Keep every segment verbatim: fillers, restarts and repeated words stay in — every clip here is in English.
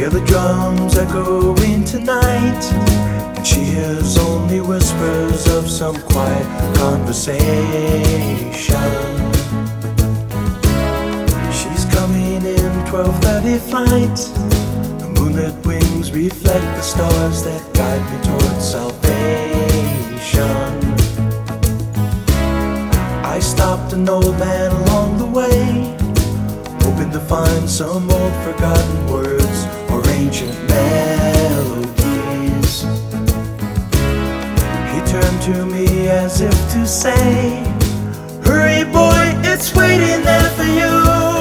hear the drums echoing tonight, and she hears only whispers of some quiet conversation. She's coming in twelve thirty flight. The moonlit wings reflect the stars that guide me towards salvation. I stopped an old man along the way, hoping to find some old forgotten words or ancient melodies. He turned to me as if to say, "Hurry boy, it's waiting there for you."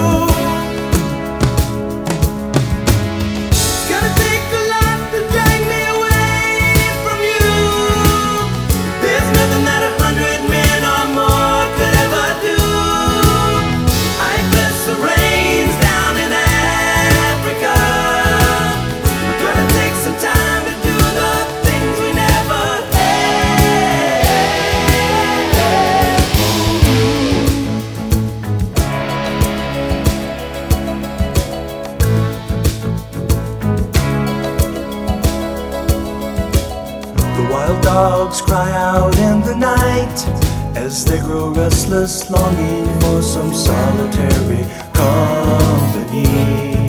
The wild dogs cry out in the night as they grow restless, longing for some solitary company.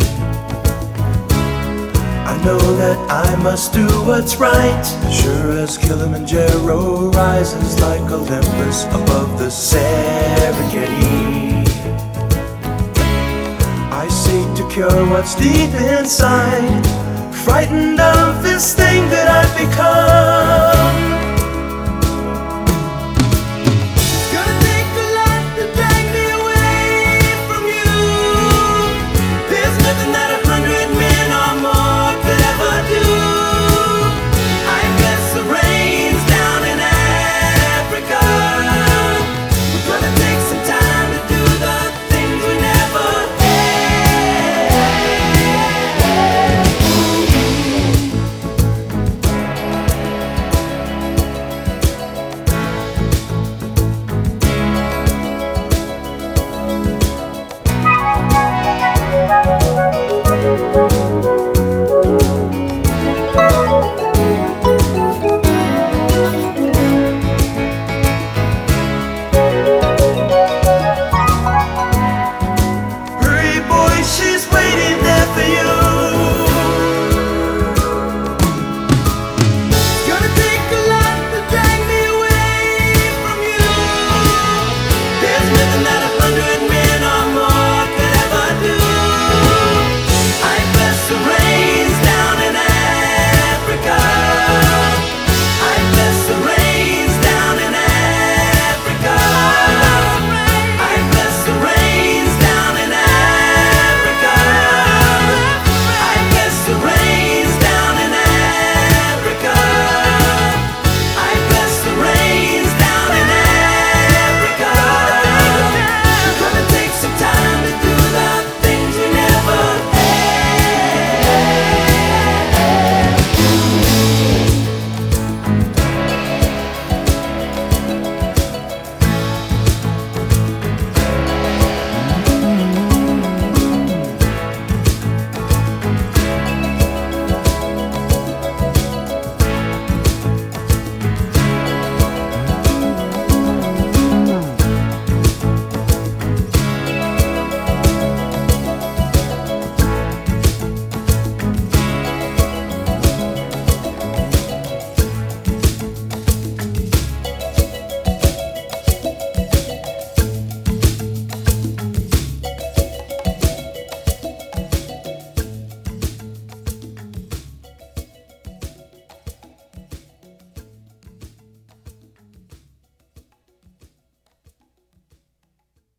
I know that I must do what's right, sure as Kilimanjaro rises like Olympus above the Serengeti. I seek to cure what's deep inside, frightened of this thing that I've become.